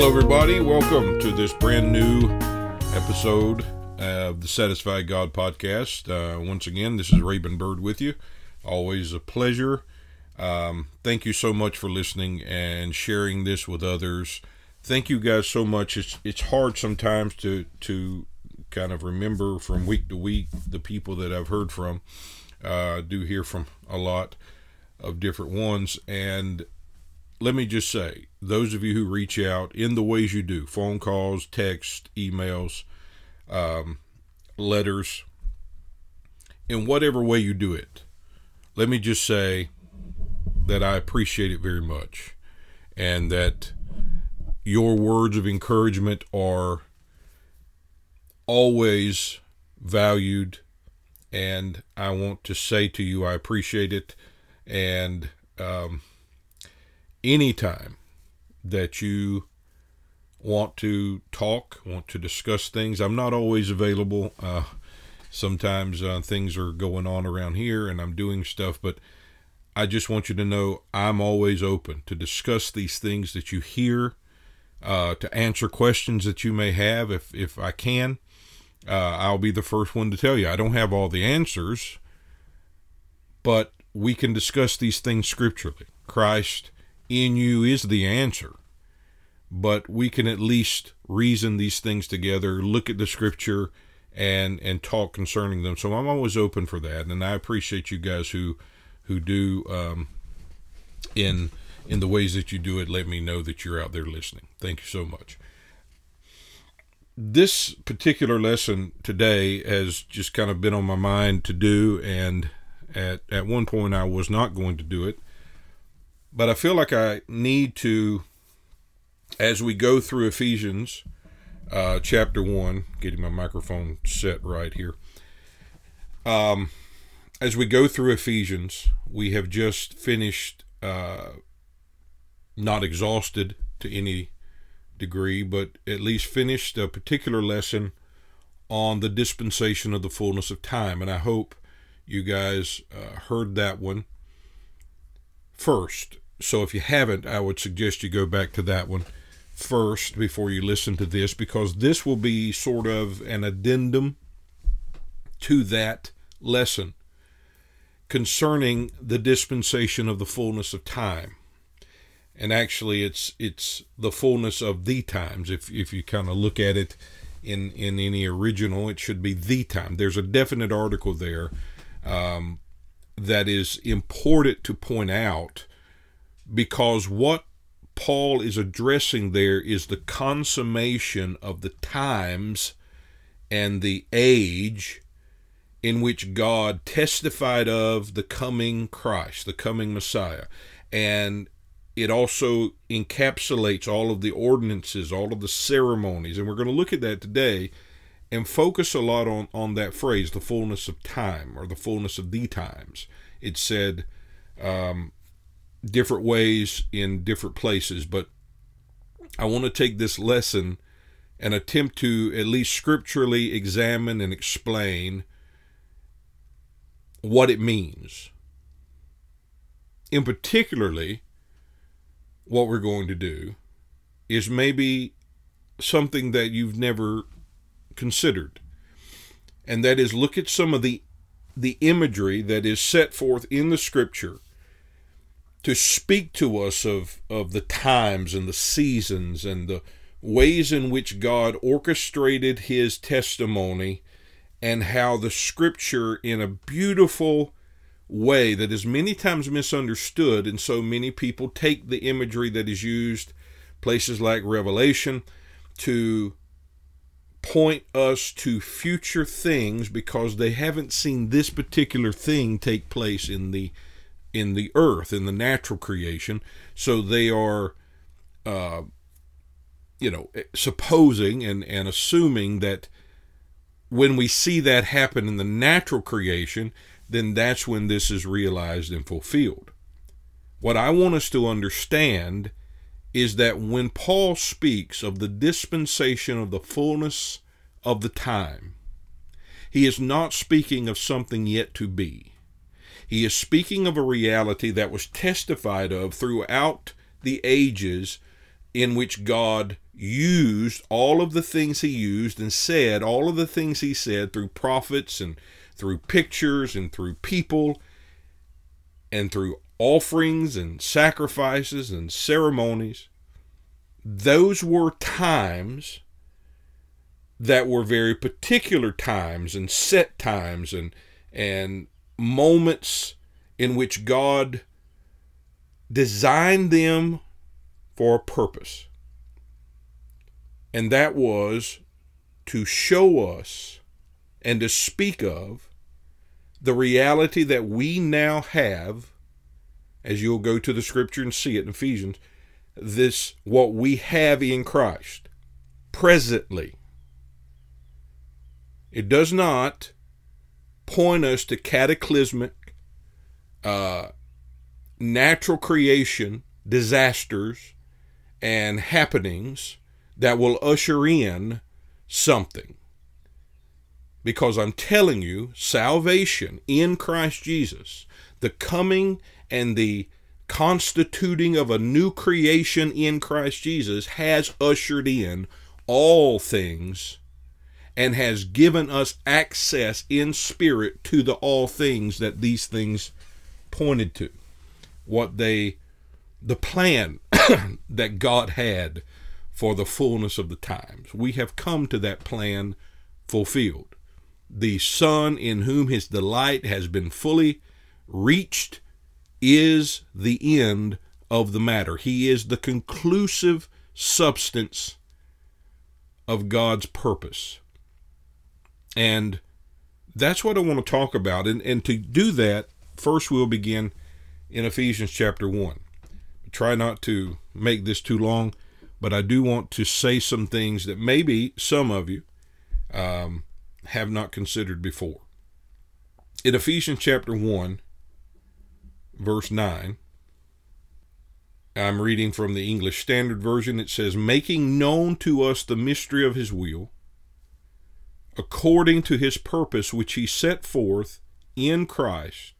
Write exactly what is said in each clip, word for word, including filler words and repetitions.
Hello, everybody. Welcome to this brand new episode of the Satisfied God podcast. Uh, once again, this is Raven Bird with you. Always a pleasure. Um, thank you so much for listening and sharing this with others. Thank you guys so much. It's it's hard sometimes to to kind of remember from week to week the people that I've heard from. Uh, I do hear from a lot of different ones, and let me just say, those of you who reach out in the ways you do, phone calls, text, emails, um, letters, in whatever way you do it, let me just say that I appreciate it very much, and that your words of encouragement are always valued, and I want to say to you, I appreciate it. And um, anytime that you want to talk, want to discuss things, I'm not always available. Uh, sometimes uh, things are going on around here and I'm doing stuff, but I just want you to know I'm always open to discuss these things that you hear, uh, to answer questions that you may have if, if I can. Uh, I'll be the first one to tell you I don't have all the answers, but we can discuss these things scripturally. Christ in you is the answer, but we can at least reason these things together, look at the scripture, and and talk concerning them. So I'm always open for that, and I appreciate you guys who who do um, in in the ways that you do it. Let me know that you're out there listening. Thank you so much. This particular lesson today has just kind of been on my mind to do, and at at one point I was not going to do it, but I feel like I need to, as we go through Ephesians uh, chapter one, getting my microphone set right here. Um, as we go through Ephesians, we have just finished, uh, not exhausted to any degree, but at least finished a particular lesson on the dispensation of the fullness of time. And I hope you guys uh, heard that one first. So if you haven't, I would suggest you go back to that one first before you listen to this, because this will be sort of an addendum to that lesson concerning the dispensation of the fullness of time. And actually, it's it's the fullness of the times. If if you kind of look at it in, in any original, it should be the time. There's a definite article there um, that is important to point out, because what Paul is addressing there is the consummation of the times and the age in which God testified of the coming Christ, the coming Messiah. And it also encapsulates all of the ordinances, all of the ceremonies, and we're going to look at that today and focus a lot on, on that phrase, the fullness of time, or the fullness of the times. It's said um, different ways in different places, but I want to take this lesson and attempt to at least scripturally examine and explain what it means. In particularly, what we're going to do is maybe something that you've never considered, and that is look at some of the the imagery that is set forth in the scripture to speak to us of, of the times and the seasons and the ways in which God orchestrated his testimony, and how the scripture in a beautiful way that is many times misunderstood, and so many people take the imagery that is used places like Revelation to point us to future things because they haven't seen this particular thing take place in the in the earth, in the natural creation. So they are uh, you know supposing and, and assuming that when we see that happen in the natural creation, then that's when this is realized and fulfilled. What I want us to understand is that when Paul speaks of the dispensation of the fullness of the time, he is not speaking of something yet to be. He is speaking of a reality that was testified of throughout the ages in which God used all of the things he used and said all of the things he said through prophets and through pictures and through people and through offerings and sacrifices and ceremonies. Those were times that were very particular times and set times and and moments in which God designed them for a purpose. And that was to show us and to speak of the reality that we now have, as you'll go to the scripture and see it in Ephesians, this, what we have in Christ presently. It does not point us to cataclysmic, uh, natural creation, disasters, and happenings that will usher in something. Because I'm telling you, salvation in Christ Jesus, the coming and the constituting of a new creation in Christ Jesus, has ushered in all things and has given us access in spirit to the all things that these things pointed to. What they, the plan that God had for the fullness of the times. We have come to that plan fulfilled. The Son in whom his delight has been fully reached is the end of the matter. He is the conclusive substance of God's purpose. And that's what I want to talk about. And, and to do that, first we'll begin in Ephesians chapter one. Try not to make this too long, but I do want to say some things that maybe some of you um, have not considered before. In Ephesians chapter one, verse nine, I'm reading from the English Standard Version. It says, making known to us the mystery of his will, according to his purpose which he set forth in Christ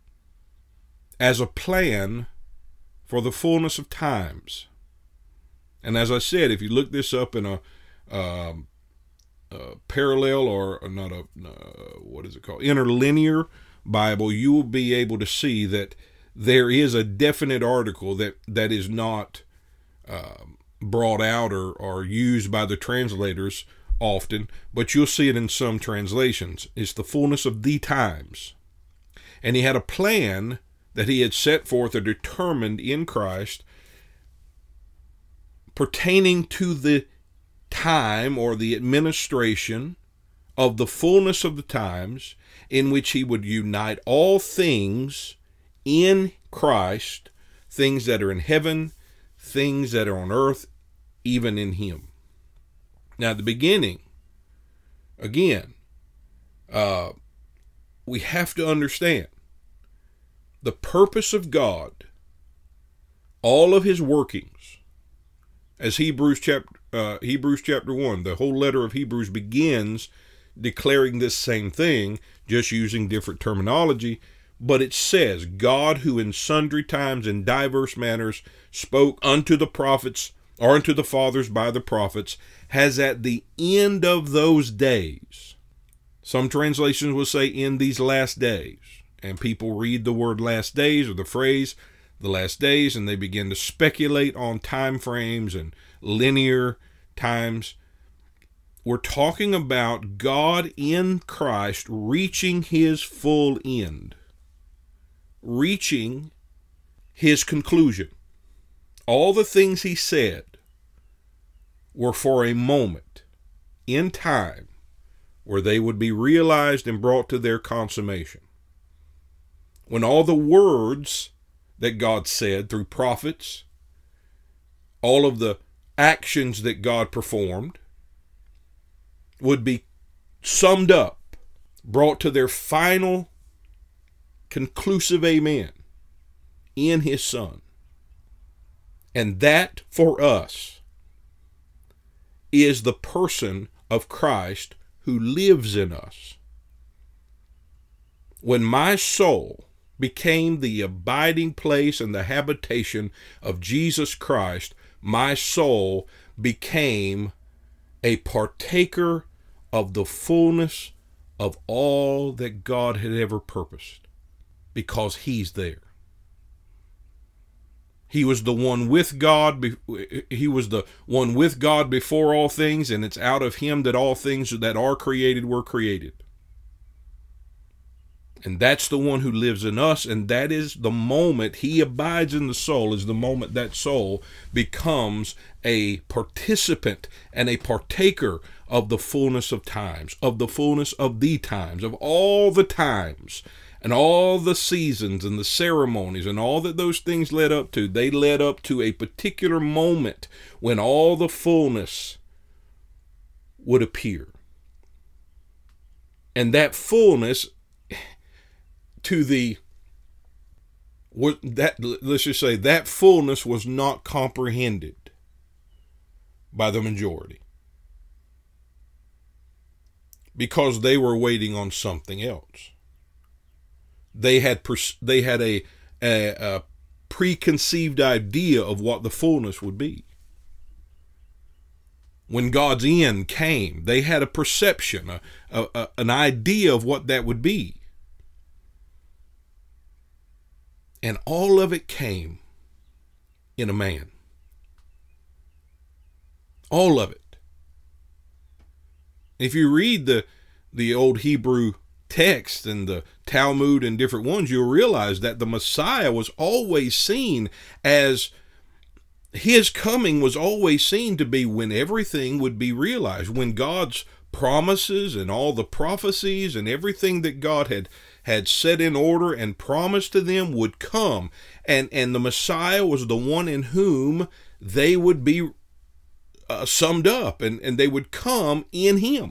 as a plan for the fullness of times. And as I said, if you look this up in a, um, a parallel or not a, uh, what is it called, interlinear Bible, you will be able to see that there is a definite article that, that is not uh, brought out or, or used by the translators often, but you'll see it in some translations. It's the fullness of the times. And he had a plan that he had set forth or determined in Christ pertaining to the time or the administration of the fullness of the times, in which he would unite all things in Christ, things that are in heaven, things that are on earth, even in him. Now, at the beginning, again, uh, we have to understand the purpose of God, all of his workings, as Hebrews chapter uh, Hebrews chapter one, the whole letter of Hebrews begins declaring this same thing, just using different terminology. But it says, God who in sundry times and diverse manners spoke unto the prophets, or unto the fathers by the prophets, has at the end of those days. Some translations will say in these last days. And people read the word last days or the phrase the last days, and they begin to speculate on time frames and linear times. We're talking about God in Christ reaching his full end, reaching his conclusion. All the things he said were for a moment in time where they would be realized and brought to their consummation. When all the words that God said through prophets, all of the actions that God performed would be summed up, brought to their final conclusive amen in his Son. And that for us is the person of Christ who lives in us. When my soul became the abiding place and the habitation of Jesus Christ, my soul became a partaker of the fullness of all that God had ever purposed, because he's there. He was the one with God. He was the one with God before all things, and it's out of him that all things that are created were created. And that's the one who lives in us, and that is the moment he abides in the soul, is the moment that soul becomes a participant and a partaker of the fullness of times, of the fullness of the times, of all the times, and all the seasons and the ceremonies and all that those things led up to. They led up to a particular moment when all the fullness would appear. And that fullness to the, that let's just say, that fullness was not comprehended by the majority, because they were waiting on something else. They had they had a, a, a preconceived idea of what the fullness would be. When God's end came, they had a perception, a, a, a, an idea of what that would be. And all of it came in a man. All of it. If you read the the old Hebrew text and the Talmud and different ones, you'll realize that the Messiah was always seen as, his coming was always seen to be when everything would be realized, when God's promises and all the prophecies and everything that God had had set in order and promised to them would come, and and the Messiah was the one in whom they would be uh, summed up, and and they would come in him.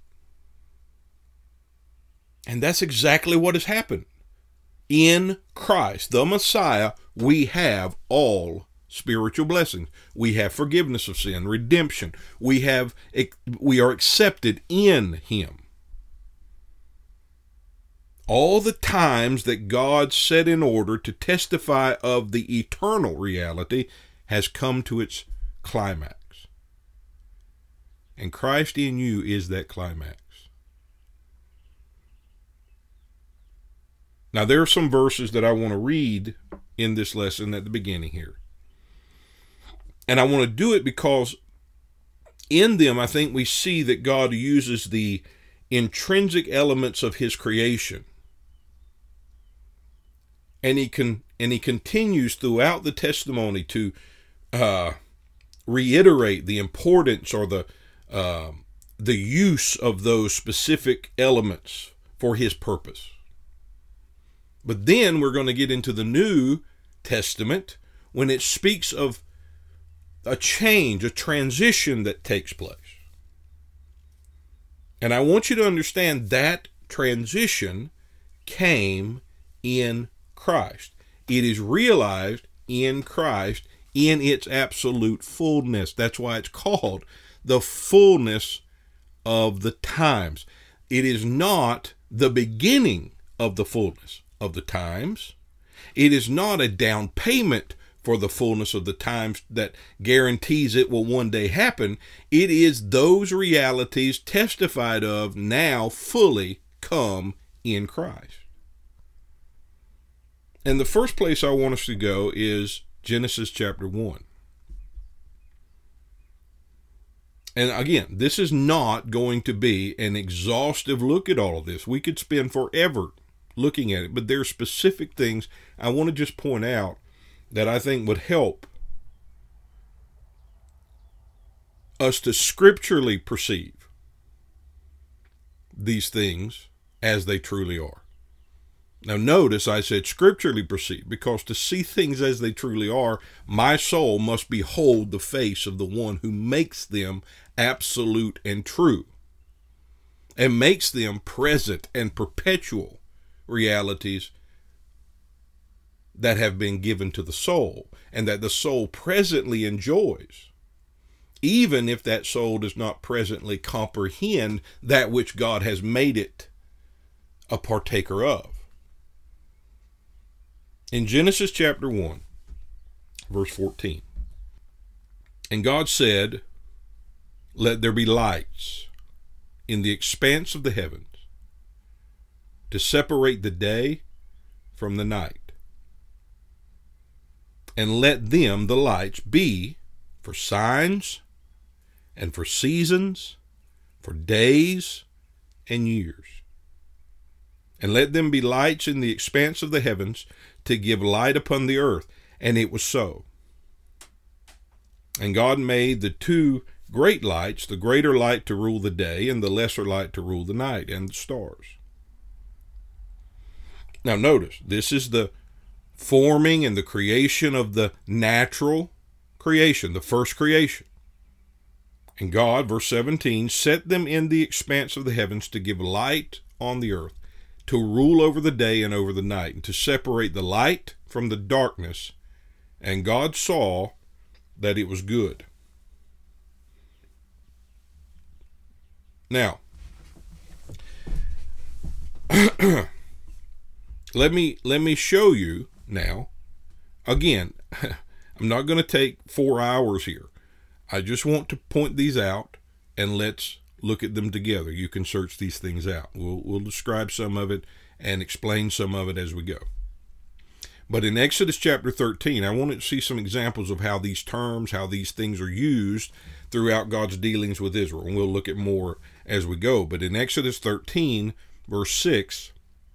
And that's exactly what has happened. In Christ, the Messiah, we have all spiritual blessings. We have forgiveness of sin, redemption. We have we are accepted in him. All the times that God set in order to testify of the eternal reality has come to its climax. And Christ in you is that climax. Now, there are some verses that I want to read in this lesson at the beginning here. And I want to do it because in them, I think we see that God uses the intrinsic elements of his creation. And he can, and he continues throughout the testimony to uh, reiterate the importance or the uh, the use of those specific elements for his purpose. But then we're going to get into the New Testament when it speaks of a change, a transition that takes place. And I want you to understand that transition came in Christ. It is realized in Christ in its absolute fullness. That's why it's called the fullness of the times. It is not the beginning of the fullness of the times. It is not a down payment for the fullness of the times that guarantees it will one day happen. It is those realities testified of now fully come in Christ. And the first place I want us to go is Genesis chapter one. And again, this is not going to be an exhaustive look at all of this. We could spend forever looking at it, but there are specific things I want to just point out that I think would help us to scripturally perceive these things as they truly are. Now notice I said scripturally perceive, because to see things as they truly are, my soul must behold the face of the one who makes them absolute and true, and makes them present and perpetual realities that have been given to the soul, and that the soul presently enjoys, even if that soul does not presently comprehend that which God has made it a partaker of. In Genesis chapter one, verse fourteen, And God said, let there be lights in the expanse of the heavens to separate the day from the night. And let them, the lights, be for signs and for seasons, for days and years. And let them be lights in the expanse of the heavens to give light upon the earth. And it was so. And God made the two great lights, the greater light to rule the day and the lesser light to rule the night, and the stars. Now notice, this is the forming and the creation of the natural creation, the first creation. And God, verse seventeen, set them in the expanse of the heavens to give light on the earth, to rule over the day and over the night, and to separate the light from the darkness. And God saw that it was good. Now, let me let me show you now. Again, I'm not going to take four hours here. I just want to point these out, and let's look at them together. You can search these things out. We'll, we'll describe some of it and explain some of it as we go. But in Exodus chapter thirteen, I wanted to see some examples of how these terms, how these things are used throughout God's dealings with Israel. And we'll look at more as we go. But in Exodus thirteen, verse six,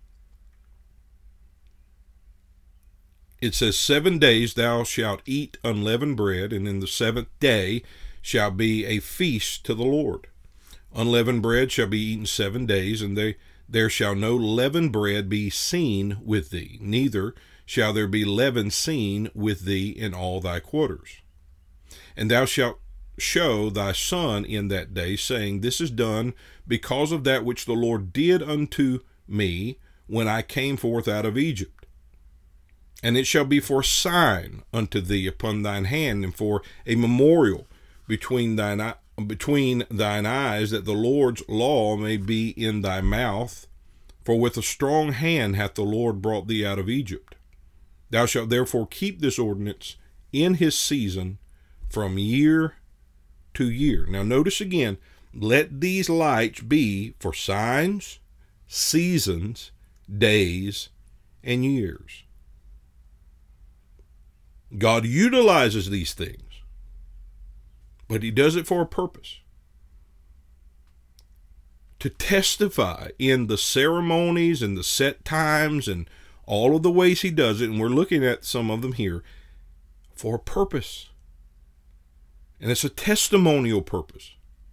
it says, Seven days thou shalt eat unleavened bread, and in the seventh day shall be a feast to the Lord. Unleavened bread shall be eaten seven days, and they, there shall no leavened bread be seen with thee, neither shall there be leaven seen with thee in all thy quarters. And thou shalt show thy son in that day, saying, This is done because of that which the Lord did unto me when I came forth out of Egypt. And it shall be for a sign unto thee upon thine hand, and for a memorial between thine between thine eyes, that the Lord's law may be in thy mouth. For with a strong hand hath the Lord brought thee out of Egypt. Thou shalt therefore keep this ordinance in his season from year to year. Now notice again, let these lights be for signs, seasons, days, and years. God utilizes these things, but he does it for a purpose. To testify in the ceremonies and the set times and all of the ways he does it, and we're looking at some of them here, for a purpose. And it's a testimonial purpose.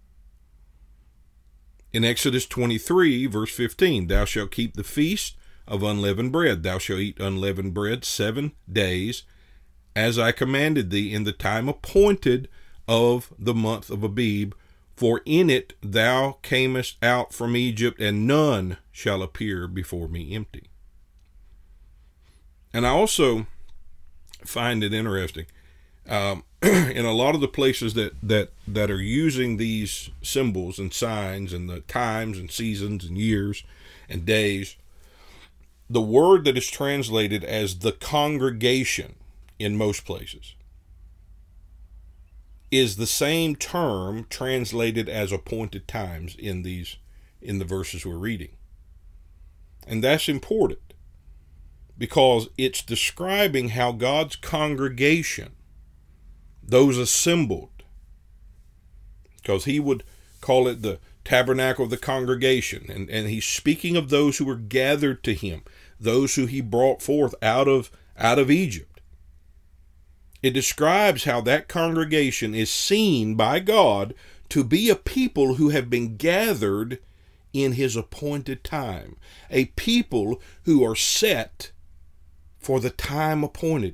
In Exodus twenty-three, verse fifteen, Thou shalt keep the feast of unleavened bread. Thou shalt eat unleavened bread seven days, as I commanded thee in the time appointed of the month of Abib, for in it thou camest out from Egypt, and none shall appear before me empty. And I also find it interesting, um, in a lot of the places that, that, that are using these symbols and signs and the times and seasons and years and days, the word that is translated as the congregation in most places is the same term translated as appointed times in these in the verses we're reading. And that's important because it's describing how God's congregation, those assembled, because he would call it the tabernacle of the congregation, and, and he's speaking of those who were gathered to him, those who he brought forth out of out of Egypt. It describes how that congregation is seen by God to be a people who have been gathered in his appointed time, a people who are set for the time appointed.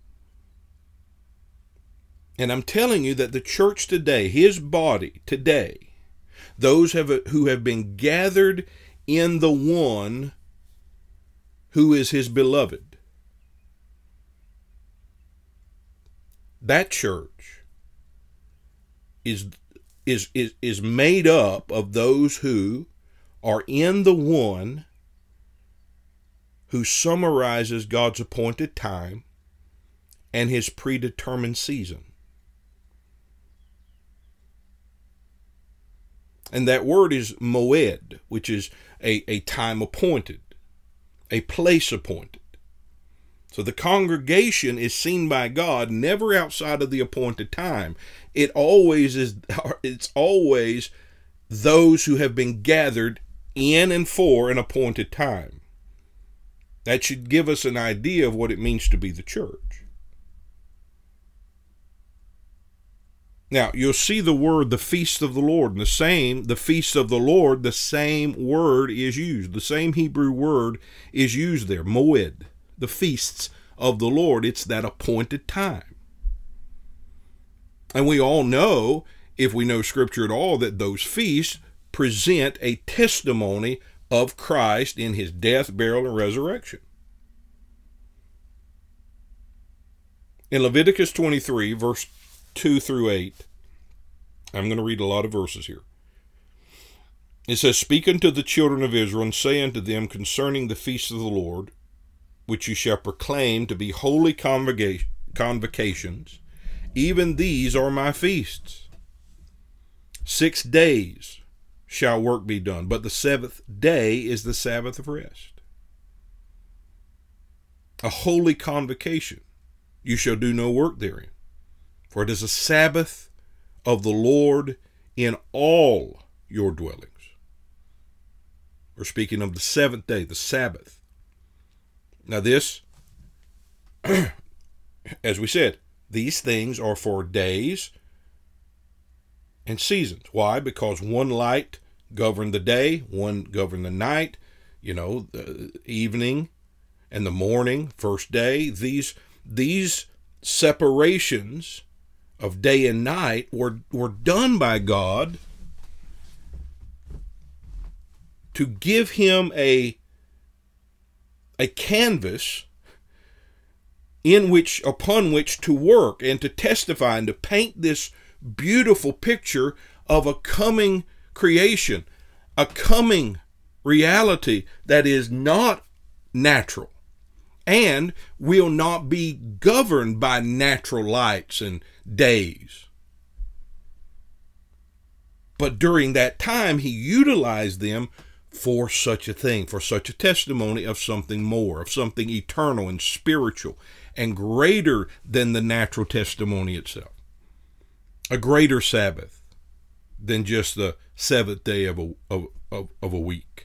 And I'm telling you that the church today, his body today, those have, who have been gathered in the one who is his beloved, that church is, is, is, is made up of those who are in the one who summarizes God's appointed time and his predetermined season. And that word is moed, which is a, a time appointed, a place appointed. So the congregation is seen by God never outside of the appointed time. It always is, it's always those who have been gathered in and for an appointed time. That should give us an idea of what it means to be the church. Now, you'll see the word, the feast of the Lord, and the same, the feast of the Lord, the same word is used. The same Hebrew word is used there, moed, the feasts of the Lord. It's that appointed time. And we all know, if we know Scripture at all, that those feasts present a testimony of Christ in his death, burial, and resurrection. In Leviticus twenty-three, verse two through eight, I'm going to read a lot of verses here. It says, "Speak unto the children of Israel, and say unto them concerning the feasts of the Lord, which you shall proclaim to be holy convocations, even these are my feasts. Six days shall work be done, but the seventh day is the Sabbath of rest. A holy convocation. You shall do no work therein. For it is a Sabbath of the Lord in all your dwellings." We're speaking of the seventh day, the Sabbath. Now this, as we said, these things are for days and seasons. Why? Because one light governed the day, one governed the night, you know, the evening and the morning, first day. These these separations of day and night were, were done by God to give him a, a canvas in which, upon which to work and to testify and to paint this beautiful picture of a coming creation, a coming reality that is not natural and will not be governed by natural lights and days. But during that time, he utilized them for such a thing, for such a testimony of something more, of something eternal and spiritual and greater than the natural testimony itself. A greater Sabbath than just the seventh day of a, of, of, of a week.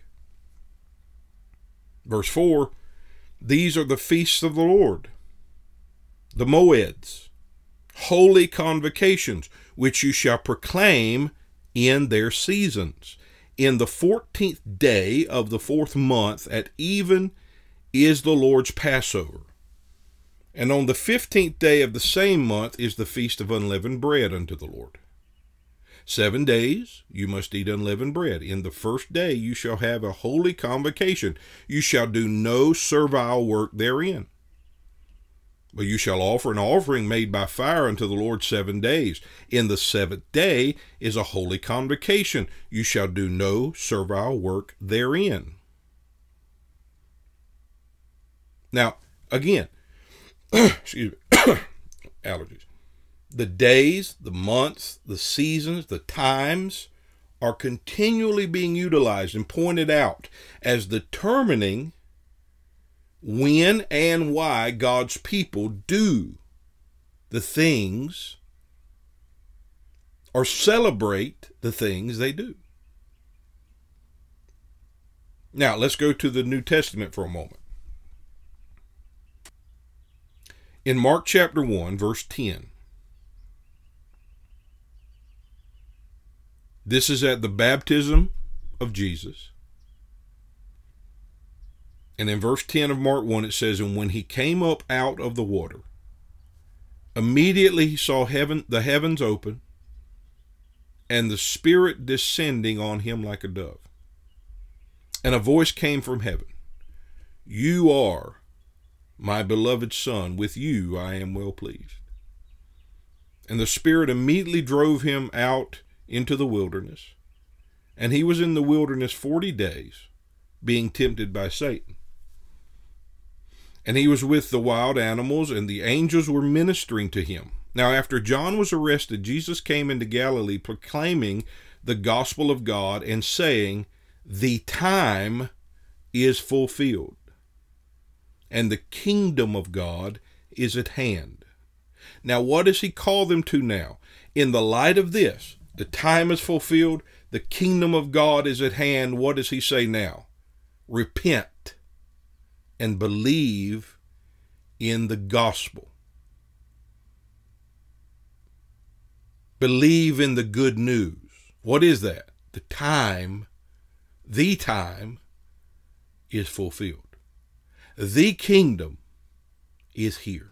Verse four, "These are the feasts of the Lord, the moeds, holy convocations, which you shall proclaim in their seasons. In the fourteenth day of the fourth month at even is the Lord's Passover. And on the fifteenth day of the same month is the feast of unleavened bread unto the Lord. Seven days you must eat unleavened bread. In the first day you shall have a holy convocation. You shall do no servile work therein. But you shall offer an offering made by fire unto the Lord seven days. In the seventh day is a holy convocation. You shall do no servile work therein." Now, again, excuse me, allergies. The days, the months, the seasons, the times are continually being utilized and pointed out as determining when and why God's people do the things or celebrate the things they do. Now, let's go to the New Testament for a moment. In Mark chapter one, verse ten, this is at the baptism of Jesus. And in verse ten of Mark one, it says, "And when he came up out of the water, immediately he saw heaven, the heavens open, and the Spirit descending on him like a dove. And a voice came from heaven, 'You are my beloved Son, with you I am well pleased.' And the Spirit immediately drove him out into the wilderness, and he was in the wilderness forty days, being tempted by Satan. And he was with the wild animals, and the angels were ministering to him. Now after John was arrested, Jesus came into Galilee proclaiming the gospel of God and saying, the time is fulfilled and the kingdom of God is at hand. Now, what does he call them to now? In the light of this, the time is fulfilled, the kingdom of God is at hand. What does he say now? Repent and believe in the gospel. Believe in the good news. What is that? The time, the time is fulfilled. The kingdom is here.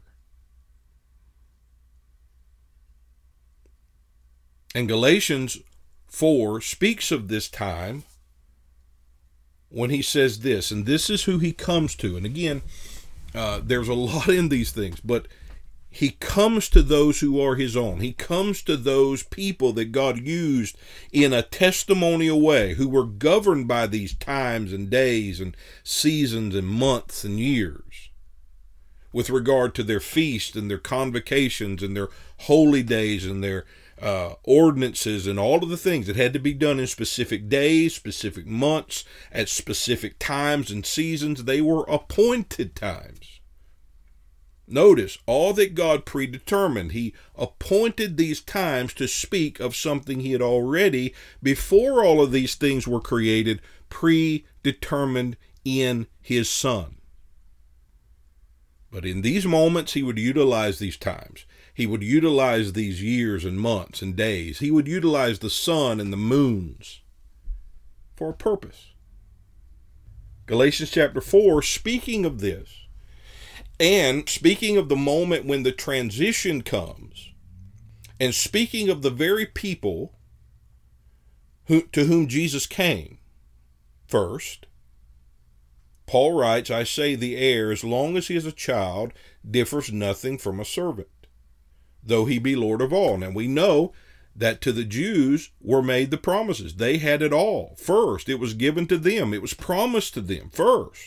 And Galatians four speaks of this time when he says this, and this is who he comes to. And again, uh, there's a lot in these things, but he comes to those who are his own. He comes to those people that God used in a testimonial way, who were governed by these times and days and seasons and months and years with regard to their feast and their convocations and their holy days and their uh, ordinances and all of the things that had to be done in specific days, specific months, at specific times and seasons. They were appointed times. Notice, all that God predetermined, he appointed these times to speak of something he had already, before all of these things were created, predetermined in his Son. But in these moments, he would utilize these times. He would utilize these years and months and days. He would utilize the sun and the moons for a purpose. Galatians chapter four, speaking of this, and speaking of the moment when the transition comes, and speaking of the very people who, to whom Jesus came first, Paul writes, I say the heir, as long as he is a child, differs nothing from a servant, though he be Lord of all. Now we know that to the Jews were made the promises. They had it all first. It was given to them. It was promised to them first.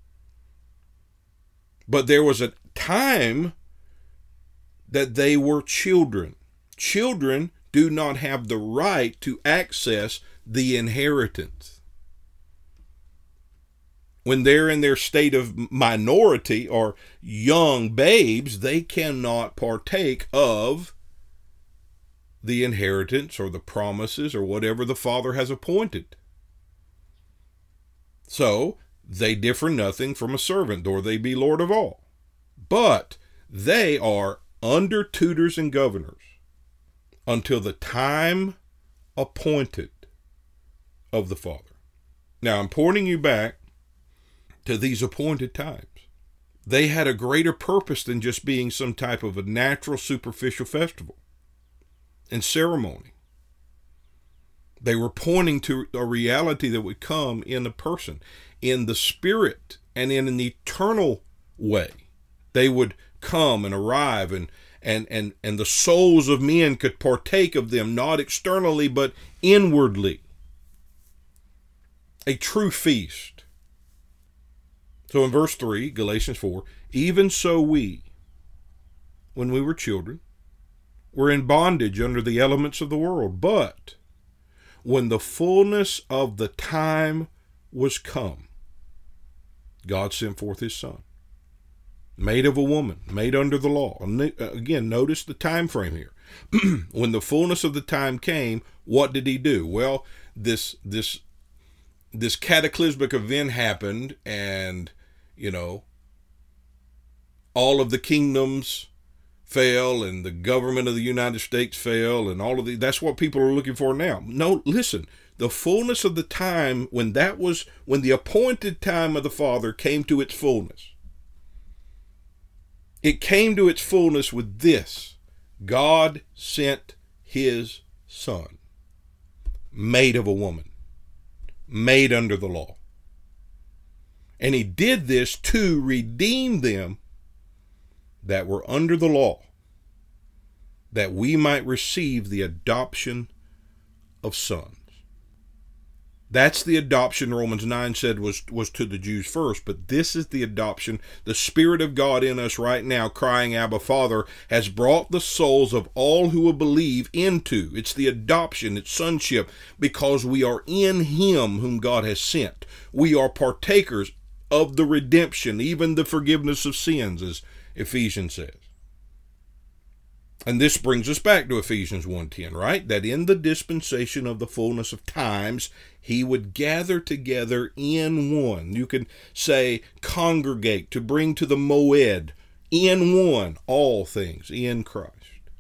But there was a time that they were children. Children do not have the right to access the inheritance. When they're in their state of minority or young babes, they cannot partake of the inheritance or the promises or whatever the Father has appointed. So, they differ nothing from a servant, though they be Lord of all. But they are under tutors and governors until the time appointed of the Father. Now, I'm pointing you back to these appointed times. They had a greater purpose than just being some type of a natural, superficial festival and ceremony. They were pointing to a reality that would come in a person, in the spirit, and in an eternal way. They would come and arrive, and and and and the souls of men could partake of them, not externally but inwardly. A true feast. So in verse three, Galatians four, even so we, when we were children, were in bondage under the elements of the world, but when the fullness of the time was come, God sent forth his Son, made of a woman, made under the law. Again, notice the time frame here. When the fullness of the time came, what did he do? Well, this this this cataclysmic event happened, and, you know, all of the kingdoms fell, and the government of the United States fell, and all of the, that's what people are looking for now. No, listen, the fullness of the time, when that was, when the appointed time of the Father came to its fullness, it came to its fullness with this: God sent his Son, made of a woman, made under the law. And he did this to redeem them that were under the law, that we might receive the adoption of sons. That's the adoption Romans nine said was, was to the Jews first, but this is the adoption. The Spirit of God in us right now, crying, Abba, Father, has brought the souls of all who will believe into. It's the adoption, it's sonship, because we are in Him whom God has sent. We are partakers of the redemption, even the forgiveness of sins, as Ephesians says. And this brings us back to Ephesians one ten, right? That in the dispensation of the fullness of times, He would gather together in one. You can say congregate, to bring to the moed, in one, all things, in Christ.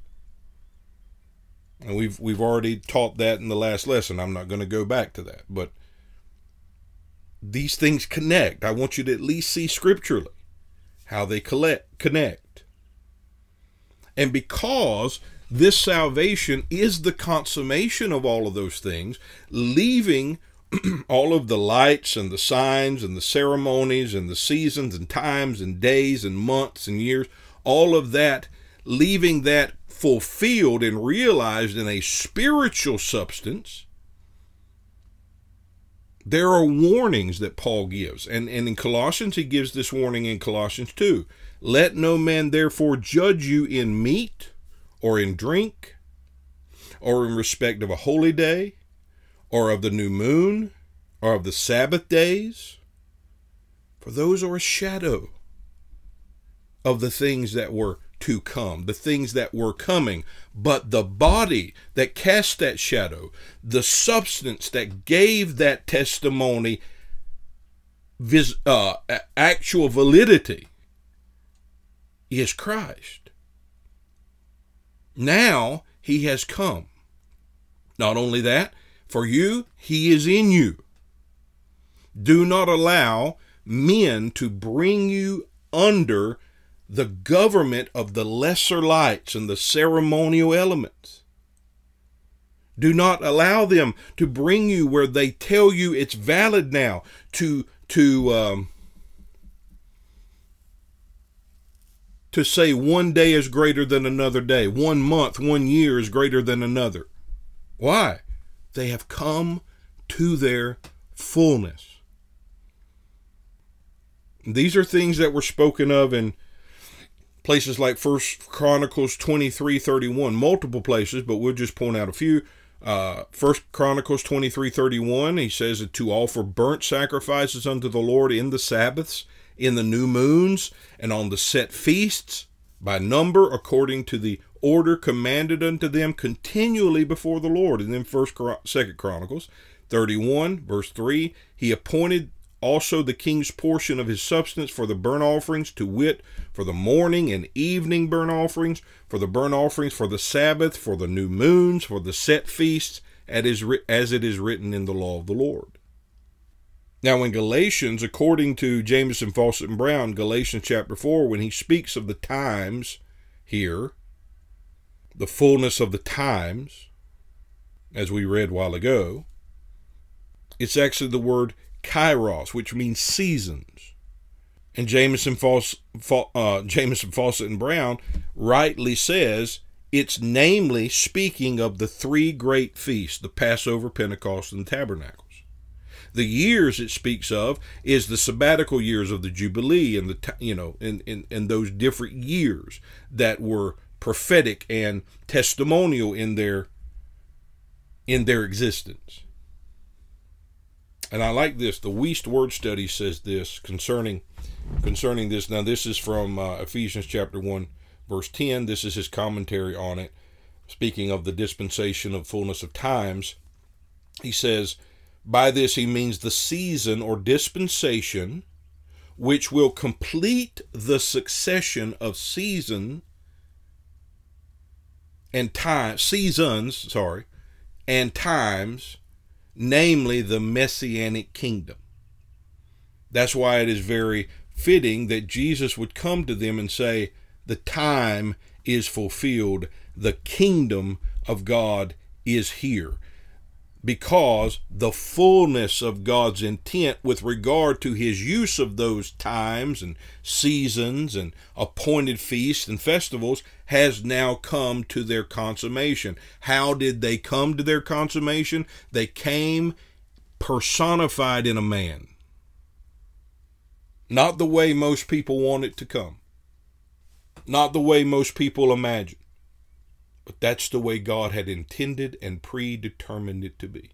And we've, we've already taught that in the last lesson. I'm not going to go back to that. But these things connect. I want you to at least see scripturally how they collect, connect. And because this salvation is the consummation of all of those things, leaving all of the lights and the signs and the ceremonies and the seasons and times and days and months and years, all of that, leaving that fulfilled and realized in a spiritual substance, there are warnings that Paul gives. And, and in Colossians, he gives this warning in Colossians two. Let no man therefore judge you in meat or in drink or in respect of a holy day or of the new moon or of the Sabbath days, for those are a shadow of the things that were to come, the things that were coming. But the body that cast that shadow, the substance that gave that testimony vis, uh, actual validity, is Christ. Now He has come. Not only that, for you, He is in you. Do not allow men to bring you under the government of the lesser lights and the ceremonial elements. Do not allow them to bring you where they tell you it's valid now to, to, um, to say one day is greater than another day, one month, one year is greater than another. Why? They have come to their fullness. These are things that were spoken of in places like First Chronicles twenty-three thirty-one, multiple places, but we'll just point out a few. Uh, First Chronicles twenty-three thirty-one, he says that to offer burnt sacrifices unto the Lord in the Sabbaths, in the new moons, and on the set feasts, by number, according to the order commanded unto them continually before the Lord. And then First, Second Chronicles thirty-one, verse three, he appointed also the king's portion of his substance for the burnt offerings, to wit, for the morning and evening burnt offerings, for the burnt offerings for the Sabbath, for the new moons, for the set feasts, as it is written in the law of the Lord. Now in Galatians, according to Jamieson, Fausset, and Brown, Galatians chapter four, when he speaks of the times here, the fullness of the times, as we read a while ago, it's actually the word kairos, which means seasons. And Jamieson, Fausset, uh, Jamieson, Fausset, and Brown rightly says it's namely speaking of the three great feasts, the Passover, Pentecost, and the Tabernacles. The years it speaks of is the sabbatical years of the Jubilee and the, you know, and, and, and those different years that were prophetic and testimonial in their, in their existence. And I like this. The Wuest Word Study says this concerning, concerning this. Now this is from uh, Ephesians chapter one, verse ten. This is his commentary on it. Speaking of the dispensation of fullness of times, he says, by this he means the season or dispensation which will complete the succession of season and time, seasons, sorry, and times, namely the Messianic kingdom. That's why it is very fitting that Jesus would come to them and say, the time is fulfilled, the kingdom of God is here. Because the fullness of God's intent with regard to his use of those times and seasons and appointed feasts and festivals has now come to their consummation. How did they come to their consummation? They came personified in a man. Not the way most people want it to come. Not the way most people imagine. But that's the way God had intended and predetermined it to be.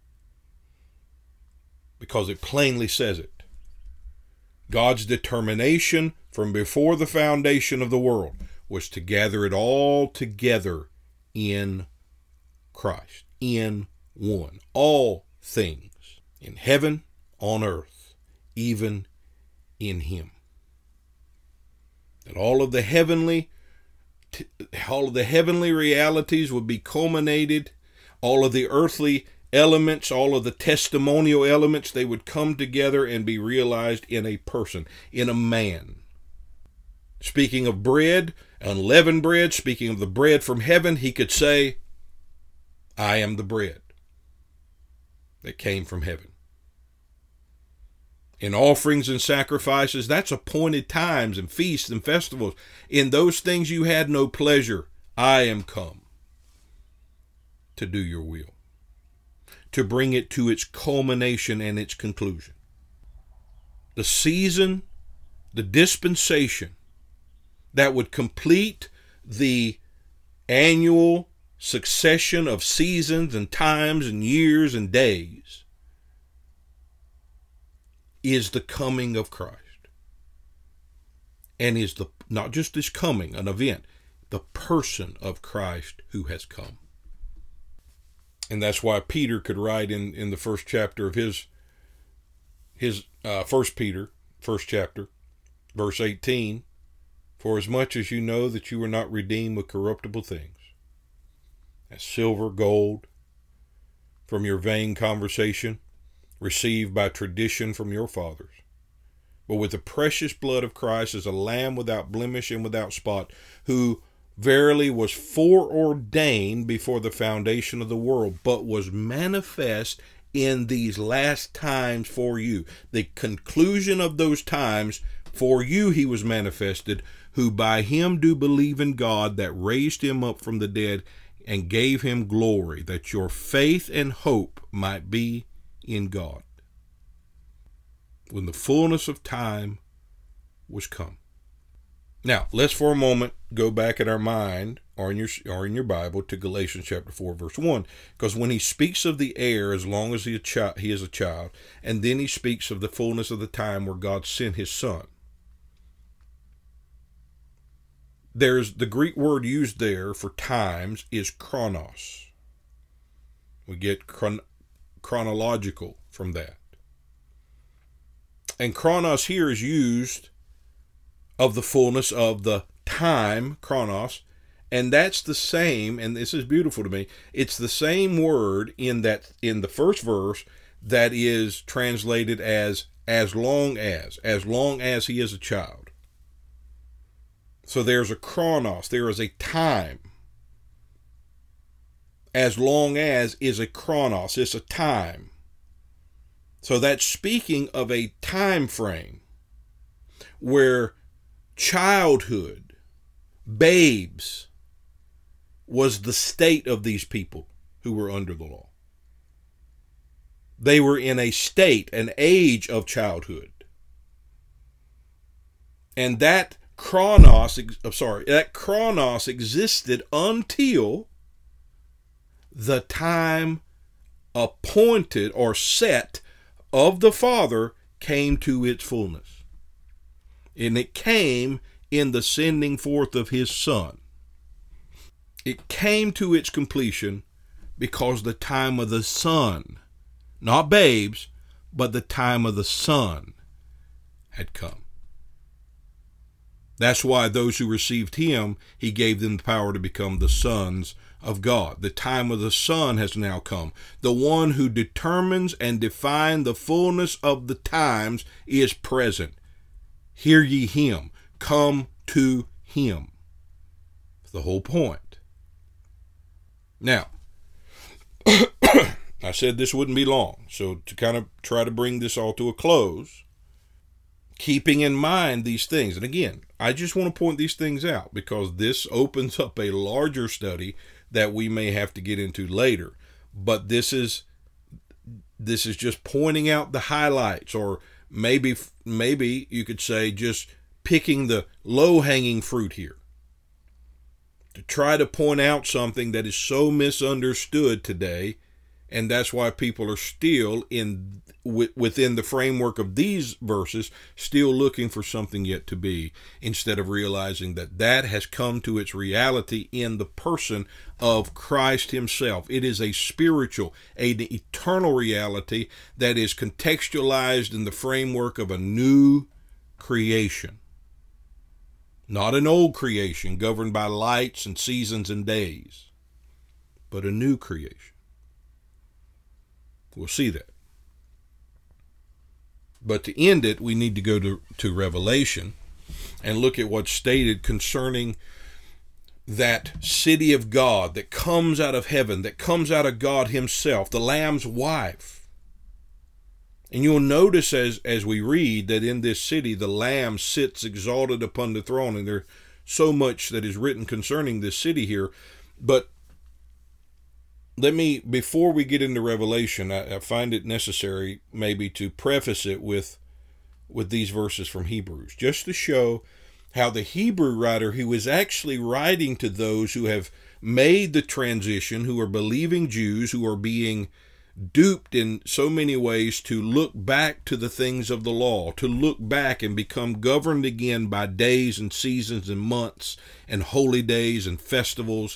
Because it plainly says it. God's determination from before the foundation of the world was to gather it all together in Christ, in one. All things in heaven, on earth, even in him. That all of the heavenly, all of the heavenly realities would be culminated, all of the earthly elements, all of the testimonial elements, they would come together and be realized in a person, in a man. Speaking of bread, unleavened bread, speaking of the bread from heaven, he could say, I am the bread that came from heaven. In offerings and sacrifices, that's appointed times and feasts and festivals. In those things you had no pleasure. I am come to do your will, to bring it to its culmination and its conclusion. The season, the dispensation that would complete the annual succession of seasons and times and years and days is the coming of Christ. And is the not just his coming, an event, the person of Christ who has come. And that's why Peter could write in, in the first chapter of his, his uh, First Peter, first chapter, verse eighteen, for as much as you know that you were not redeemed with corruptible things, as silver, gold, from your vain conversation, received by tradition from your fathers, but with the precious blood of Christ as a lamb without blemish and without spot, who verily was foreordained before the foundation of the world, but was manifest in these last times for you. The conclusion of those times, for you he was manifested, who by him do believe in God that raised him up from the dead and gave him glory, that your faith and hope might be in God, when the fullness of time was come. Now, let's for a moment go back in our mind or in your or in your Bible to Galatians chapter four, verse one, because when he speaks of the heir as long as he, a chi- he is a child, and then he speaks of the fullness of the time where God sent his son, there's the Greek word used there for times is chronos. We get chron- chronological from that. And chronos here is used of the fullness of the time, chronos, and that's the same, and this is beautiful to me, it's the same word in that in the first verse that is translated as as long as, as long as he is a child. So there's a chronos, there is a time. As long as is a chronos, it's a time. So that's speaking of a time frame where childhood, babes, was the state of these people who were under the law. They were in a state, an age of childhood. And that chronos, I'm sorry, that chronos existed until the time appointed or set of the Father came to its fullness. And it came in the sending forth of his Son. It came to its completion because the time of the Son, not babes, but the time of the Son had come. That's why those who received him, he gave them the power to become the sons of God. The time of the Son has now come. The one who determines and defines the fullness of the times is present. Hear ye him. Come to him. That's the whole point. Now, I said this wouldn't be long, so to kind of try to bring this all to a close, keeping in mind these things, and again, I just want to point these things out because this opens up a larger study that we may have to get into later. But this is This is just pointing out the highlights, or maybe maybe you could say just picking the low-hanging fruit here, to try to point out something that is so misunderstood today, and that's why people are still in within the framework of these verses still looking for something yet to be, instead of realizing that that has come to its reality in the person of Christ himself. It is a spiritual, an eternal reality that is contextualized in the framework of a new creation. Not an old creation governed by lights and seasons and days, but a new creation. We'll see that. But to end it, we need to go to, to Revelation and look at what's stated concerning that city of God that comes out of heaven, that comes out of God himself, the Lamb's wife. And you'll notice as, as we read that in this city, the Lamb sits exalted upon the throne. And there's so much that is written concerning this city here. But let me, before we get into Revelation, I, I find it necessary maybe to preface it with, with these verses from Hebrews, just to show how the Hebrew writer, who is actually writing to those who have made the transition, who are believing Jews, who are being duped in so many ways to look back to the things of the law, to look back and become governed again by days and seasons and months and holy days and festivals,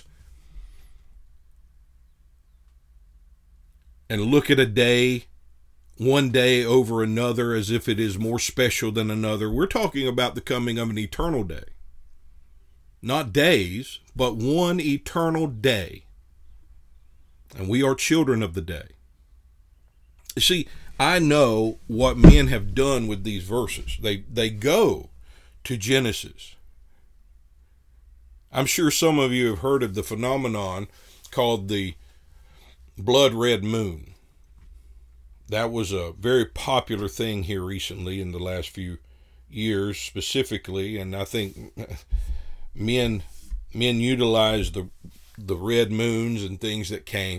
and look at a day, one day over another as if it is more special than another. We're talking about the coming of an eternal day. Not days, but one eternal day. And we are children of the day. See, I know what men have done with these verses. They they go to Genesis. I'm sure some of you have heard of the phenomenon called the blood red moon. That was a very popular thing here recently in the last few years specifically, and I think men men utilized the the red moons and things that came,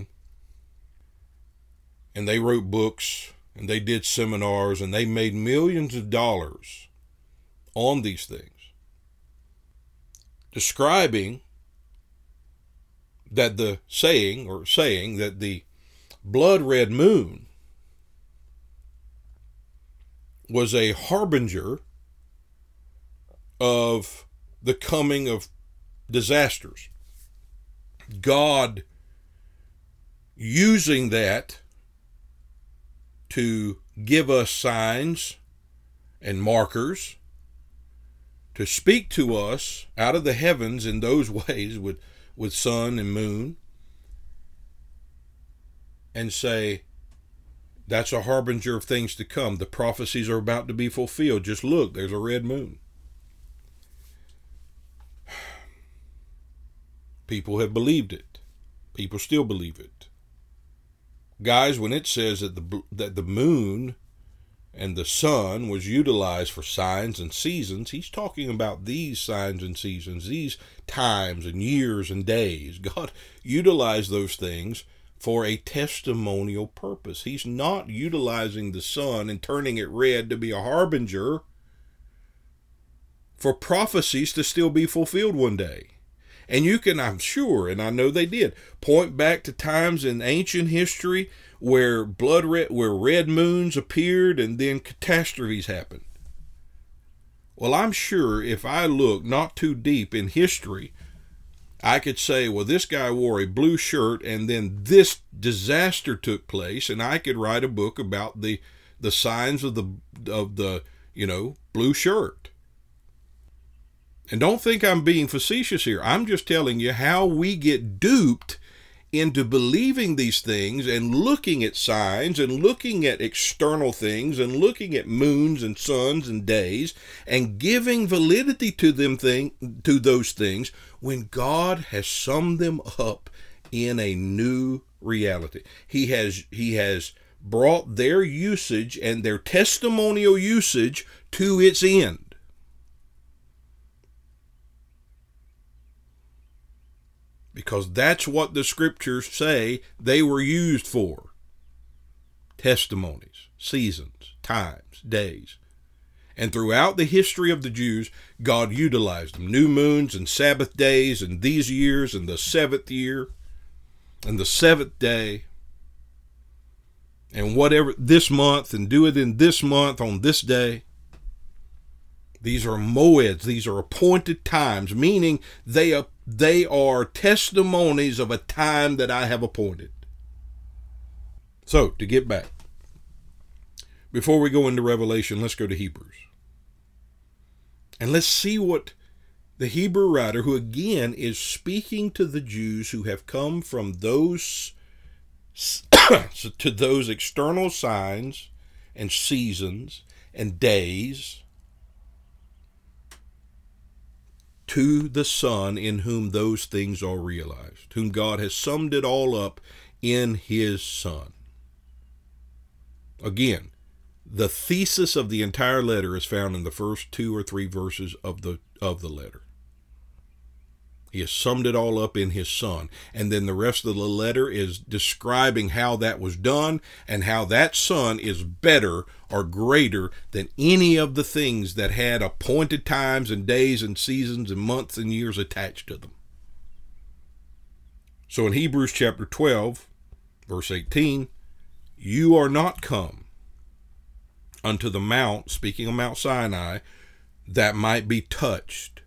and they wrote books and they did seminars and they made millions of dollars on these things, describing that the saying or saying that the blood red moon was a harbinger of the coming of disasters. God using that to give us signs and markers, to speak to us out of the heavens in those ways with, with sun and moon, and say, that's a harbinger of things to come. The prophecies are about to be fulfilled. Just look, there's a red moon. People have believed it. People still believe it. Guys, when it says that the that the moon and the sun was utilized for signs and seasons, he's talking about these signs and seasons, these times and years and days. God utilized those things for a testimonial purpose. He's not utilizing the sun and turning it red to be a harbinger for prophecies to still be fulfilled one day. And you can, I'm sure, and I know they did, point back to times in ancient history where blood red, where red moons appeared and then catastrophes happened. Well, I'm sure if I look not too deep in history, I could say, well, this guy wore a blue shirt and then this disaster took place, and I could write a book about the the signs of the of the, you know, blue shirt. And don't think I'm being facetious here. I'm just telling you how we get duped into believing these things and looking at signs and looking at external things and looking at moons and suns and days and giving validity to them thing to those things when God has summed them up in a new reality. He has he has brought their usage and their testimonial usage to its end. Because that's what the scriptures say they were used for. testimonies, seasons, times, days. And throughout the history of the Jews, God utilized them. New moons and Sabbath days and these years and the seventh year and the seventh day and whatever this month, and do it in this month on this day. These are moeds. These are appointed times, meaning they are, they are testimonies of a time that I have appointed. So, to get back, before we go into Revelation, let's go to Hebrews. And let's see what the Hebrew writer, who again is speaking to the Jews who have come from those to those external signs and seasons and days, to the Son in whom those things are realized, whom God has summed it all up in his Son. Again, the thesis of the entire letter is found in the first two or three verses of the of the letter. He has summed it all up in his Son. And then the rest of the letter is describing how that was done and how that Son is better or greater than any of the things that had appointed times and days and seasons and months and years attached to them. So in Hebrews chapter twelve, verse eighteen, you are not come unto the mount, speaking of Mount Sinai, that might be touched.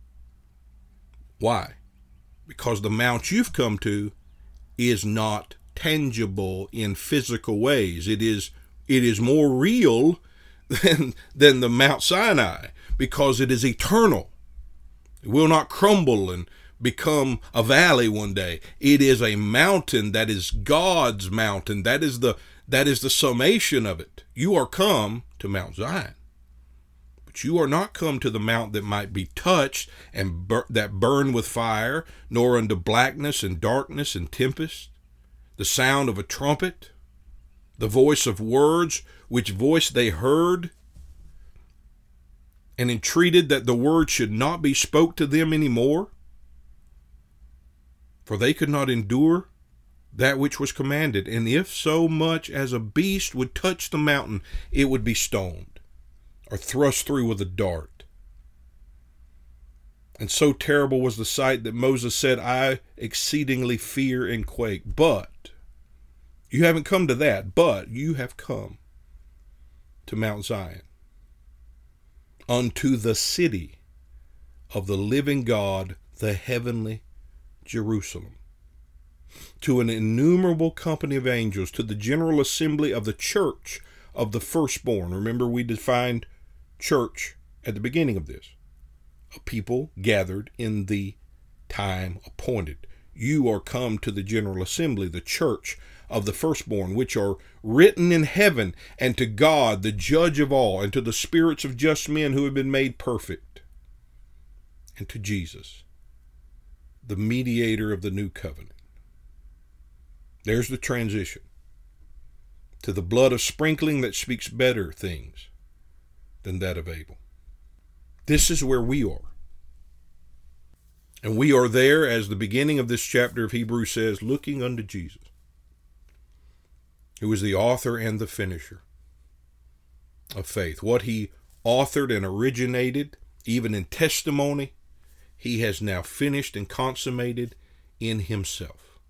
Why? Because the mount you've come to is not tangible in physical ways. It is it is more real than, than the Mount Sinai, because it is eternal. It will not crumble and become a valley one day. It is a mountain that is God's mountain. That is the that is the summation of it. You are come to Mount Zion. You are not come to the mount that might be touched and bur- that burn with fire, nor unto blackness and darkness and tempest, the sound of a trumpet, the voice of words, which voice they heard, and entreated that the word should not be spoke to them any more, for they could not endure that which was commanded. And if so much as a beast would touch the mountain, it would be stoned, or thrust through with a dart. And so terrible was the sight that Moses said, I exceedingly fear and quake. But you haven't come to that, but you have come to Mount Zion, unto the city of the living God, the heavenly Jerusalem, to an innumerable company of angels, to the general assembly of the church of the firstborn. Remember, we defined church at the beginning of this: a people gathered in the time appointed. You are come to the general assembly, the church of the firstborn, which are written in heaven, and to God, the judge of all, and to the spirits of just men who have been made perfect, and to Jesus, the mediator of the new covenant. There's the transition to the blood of sprinkling that speaks better things than that of Abel. This is where we are. And we are there, as the beginning of this chapter of Hebrews says, looking unto Jesus, who is the author and the finisher of faith. What he authored and originated, even in testimony, he has now finished and consummated in himself.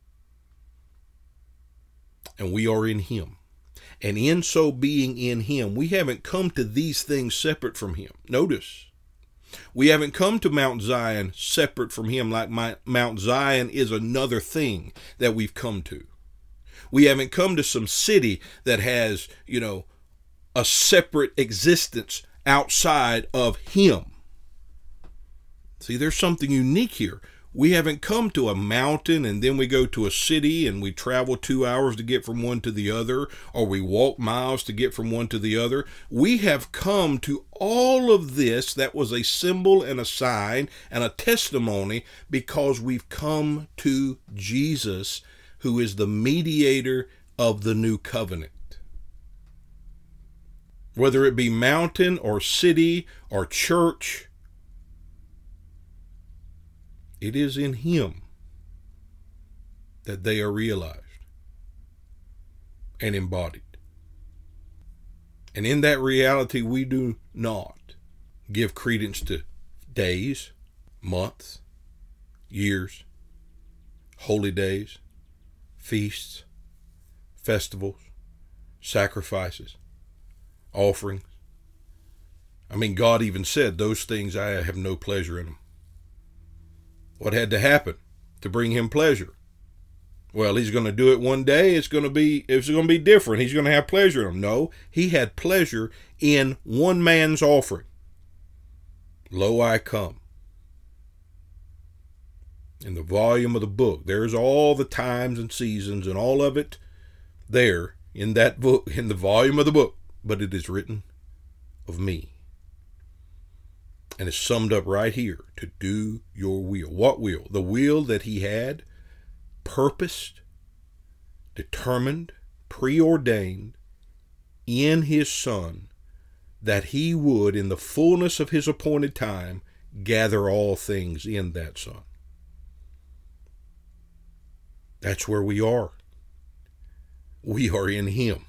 And we are in him. And in so being in him, we haven't come to these things separate from him. Notice, we haven't come to Mount Zion separate from him, like my, Mount Zion is another thing that we've come to. We haven't come to some city that has, you know, a separate existence outside of him. See, there's something unique here. We haven't come to a mountain and then we go to a city and we travel two hours to get from one to the other, or we walk miles to get from one to the other. We have come to all of this that was a symbol and a sign and a testimony, because we've come to Jesus, who is the mediator of the new covenant. Whether it be mountain or city or church, it is in him that they are realized. and embodied. And in that reality, we do not give credence to days, months, years, holy days, feasts, festivals, sacrifices, offerings. I mean, God even said, those things I have no pleasure in them. What had to happen to bring him pleasure? Well, he's going to do it one day. It's going to be, it's going to be different. He's going to have pleasure in them. No, he had pleasure in one man's offering. Lo, I come. In the volume of the book, there's all the times and seasons and all of it there in that book, in the volume of the book, but it is written of me. And it's summed up right here, to do your will. What will? The will that he had purposed, determined, preordained in his Son, that he would, in the fullness of his appointed time, gather all things in that Son. That's where we are. We are in him.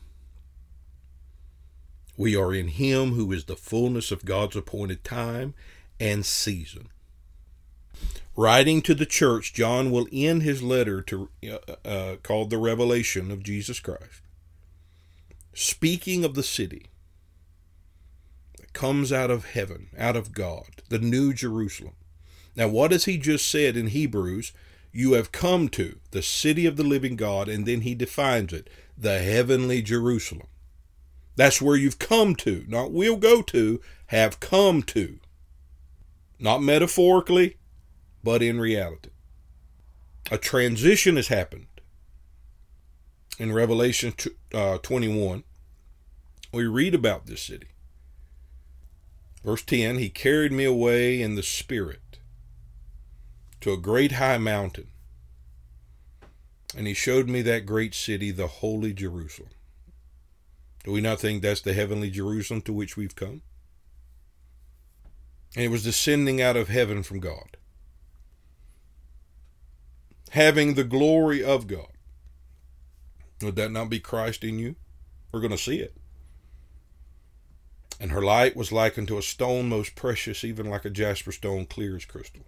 We are in him who is the fullness of God's appointed time and season. Writing to the church, John will end his letter to uh, uh, called the Revelation of Jesus Christ, speaking of the city that comes out of heaven, out of God, the New Jerusalem. Now, what has he just said in Hebrews? You have come to the city of the living God, and then he defines it, the heavenly Jerusalem. That's where you've come to, not will go to, have come to. Not metaphorically, but in reality. A transition has happened. In Revelation uh, twenty-one, we read about this city. Verse ten, he carried me away in the Spirit to a great high mountain, and he showed me that great city, the holy Jerusalem. Do we not think that's the heavenly Jerusalem to which we've come? And it was descending out of heaven from God, having the glory of God. Would that not be Christ in you? We're going to see it. And her light was like unto a stone most precious, even like a jasper stone, clear as crystal.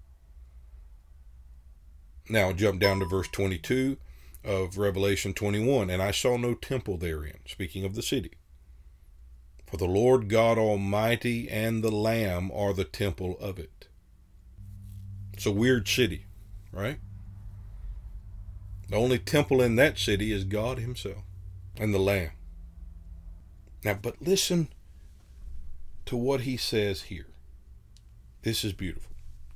Now jump down to verse twenty-two of Revelation twenty-one. And I saw no temple therein, speaking of the city. For the Lord God Almighty and the Lamb are the temple of it. It's a weird city, right? The only temple in that city is God himself and the Lamb. Now, but listen to what he says here. This is beautiful.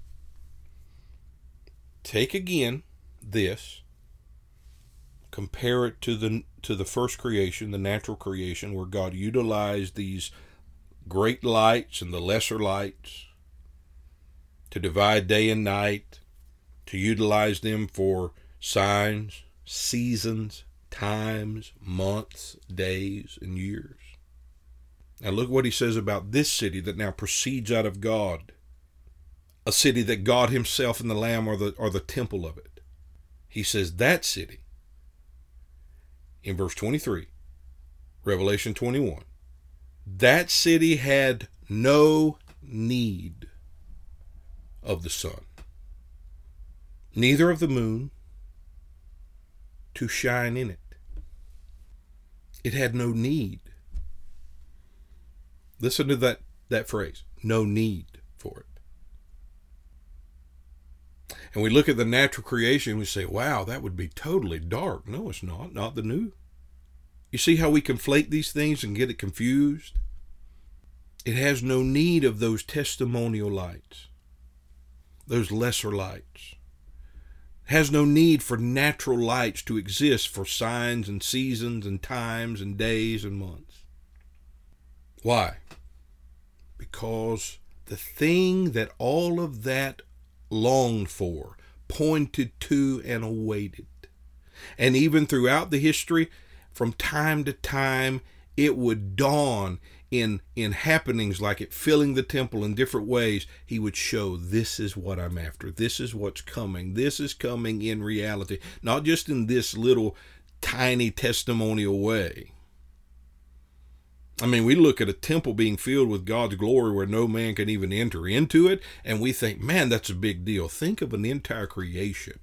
Take again this, compare it to the to the first creation, the natural creation, where God utilized these great lights and the lesser lights to divide day and night, to utilize them for signs, seasons, times, months, days, and years. Now look what he says about this city that now proceeds out of God, a city that God himself and the Lamb are the, are the temple of it. He says that city, in verse twenty-three, Revelation twenty-one, that city had no need of the sun, neither of the moon, to shine in it. It had no need. Listen to that, that phrase, no need for it. And we look at the natural creation and we say, wow, that would be totally dark. No, it's not. Not the new. You see how we conflate these things and get it confused? It has no need of those testimonial lights, those lesser lights. It has no need for natural lights to exist for signs and seasons and times and days and months. Why? Because the thing that all of that longed for, pointed to, and awaited. And even throughout the history, from time to time, it would dawn in, in happenings like it filling the temple in different ways. He would show, this is what I'm after. This is what's coming. This is coming in reality. Not just in this little tiny testimonial way. I mean, we look at a temple being filled with God's glory where no man can even enter into it, and we think, man, that's a big deal. Think of an entire creation.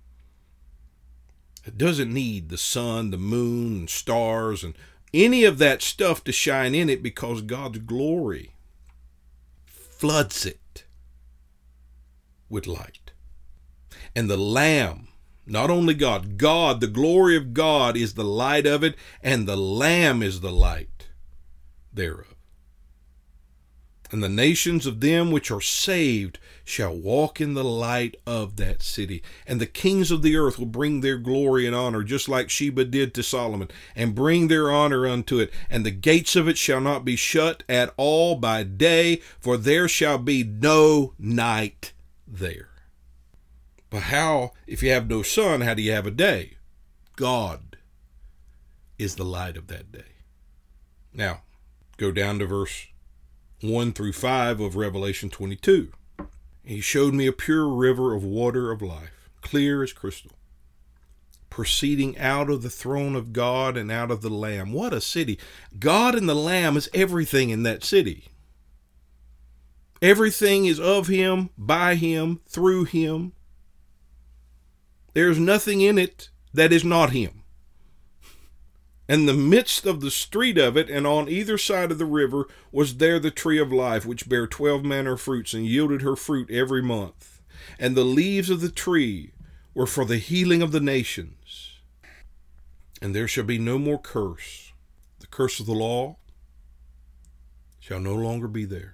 It doesn't need the sun, the moon, and stars, and any of that stuff to shine in it, because God's glory floods it with light. And the Lamb, not only God, God, the glory of God is the light of it, and the Lamb is the light thereof. And the nations of them which are saved shall walk in the light of that city. And the kings of the earth will bring their glory and honor, just like Sheba did to Solomon, and bring their honor unto it. And the gates of it shall not be shut at all by day, for there shall be no night there. But how, if you have no sun, how do you have a day? God is the light of that day. Now, go down to verse one through five of Revelation twenty-two. He showed me a pure river of water of life, clear as crystal, proceeding out of the throne of God and out of the Lamb. What a city. God and the Lamb is everything in that city. Everything is of him, by him, through him. There's nothing in it that is not him. In the midst of the street of it, and on either side of the river, was there the tree of life, which bare twelve manner of fruits, and yielded her fruit every month. And the leaves of the tree were for the healing of the nations. And there shall be no more curse. The curse of the law shall no longer be there.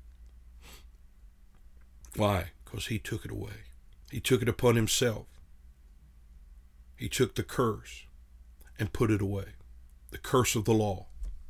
Why? Because he took it away. He took it upon himself. He took the curse and put it away. The curse of the law,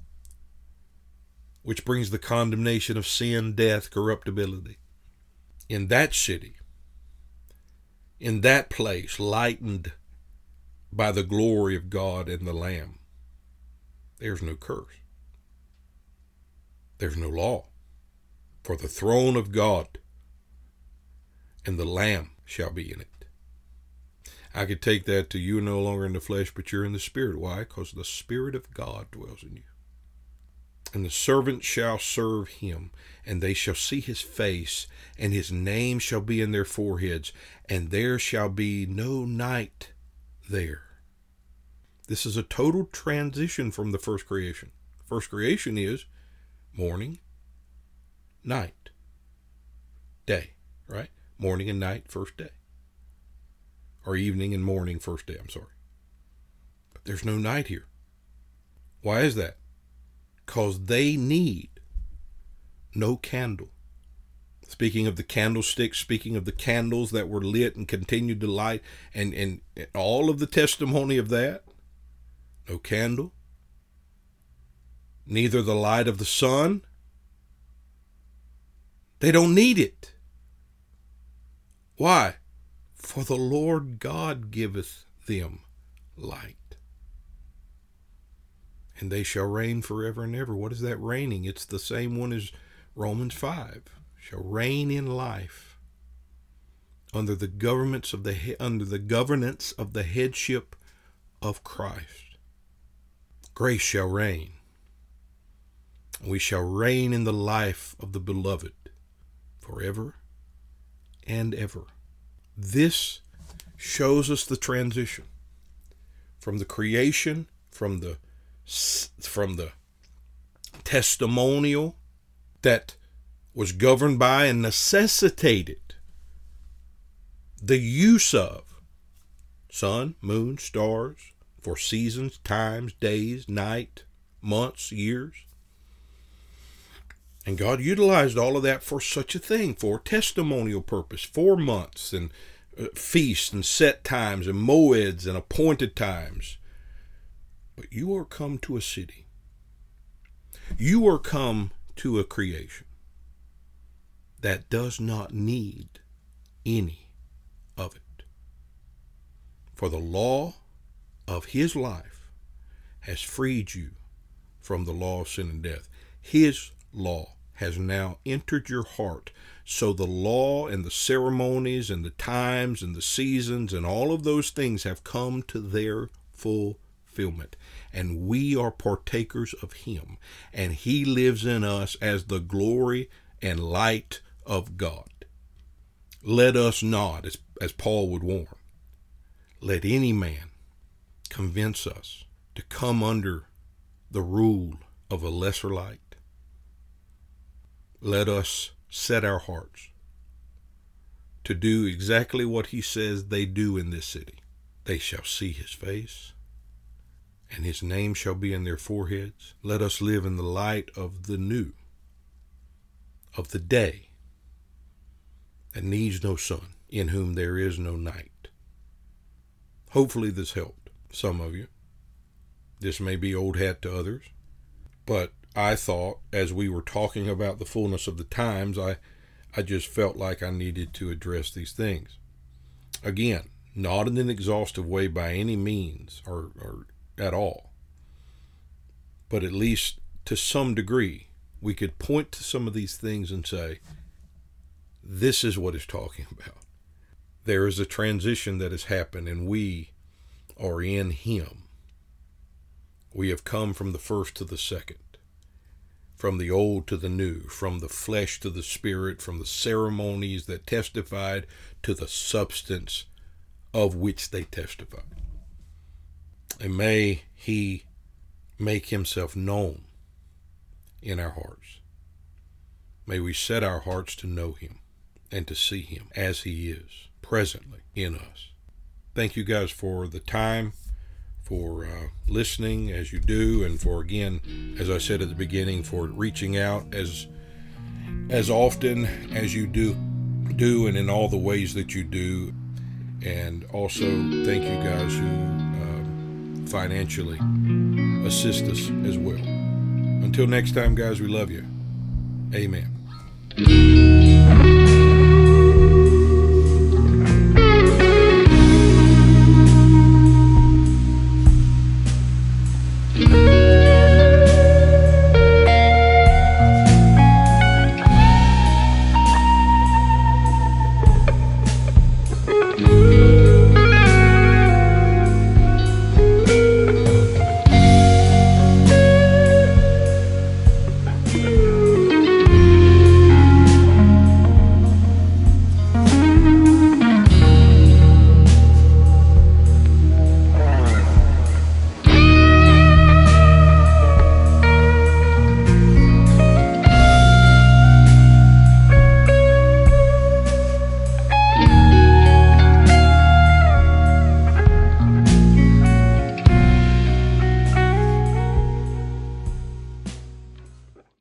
which brings the condemnation of sin, death, corruptibility. In that city, in that place, lightened by the glory of God and the Lamb, there's no curse. There's no law. For the throne of God and the Lamb shall be in it. I could take that to you are no longer in the flesh, but you're in the Spirit. Why? Because the Spirit of God dwells in you. And the servants shall serve him, and they shall see his face, and his name shall be in their foreheads, and there shall be no night there. This is a total transition from the first creation. First creation is morning, night, day, right? Morning and night, first day. Or evening and morning, first day, I'm sorry. But there's no night here. Why is that? Because they need no candle. Speaking of the candlesticks, speaking of the candles that were lit and continued to light, and, and all of the testimony of that, no candle, neither the light of the sun. They don't need it. Why? For the Lord God giveth them light. And they shall reign forever and ever. What is that reigning? It's the same one as Romans five. Shall reign in life under the governments of the under the governance of the headship of Christ. Grace shall reign. We shall reign in the life of the beloved forever and ever. This shows us the transition from the creation, from the from the testimonial that was governed by and necessitated the use of sun, moon, stars for seasons, times, days, night, months, years. And God utilized all of that for such a thing, for testimonial purpose, for months and uh, feasts and set times and moeds and appointed times. But you are come to a city. You are come to a creation that does not need any of it. For the law of his life has freed you from the law of sin and death. His law has now entered your heart. So the law and the ceremonies and the times and the seasons and all of those things have come to their fulfillment. And we are partakers of him, and he lives in us as the glory and light of God. Let us not, as, as Paul would warn, let any man convince us to come under the rule of a lesser light. Let us set our hearts to do exactly what he says they do in this city. They shall see his face, and his name shall be in their foreheads. Let us live in the light of the new, of the day that needs no sun, in whom there is no night. Hopefully this helped some of you. This may be old hat to others, but I thought as we were talking about the fullness of the times, I, I just felt like I needed to address these things. Again, not in an exhaustive way by any means or, or at all, but at least to some degree, we could point to some of these things and say, this is what it's talking about. There is a transition that has happened, and we are in him. We have come from the first to the second, from the old to the new, from the flesh to the spirit, from the ceremonies that testified to the substance of which they testified. And may he make himself known in our hearts. May we set our hearts to know him and to see him as he is presently in us. Thank you guys for the time, for uh, listening as you do, and for, again, as I said at the beginning, for reaching out as as often as you do, do and in all the ways that you do. And also thank you guys who um, financially assist us as well. Until next time, guys, we love you. Amen.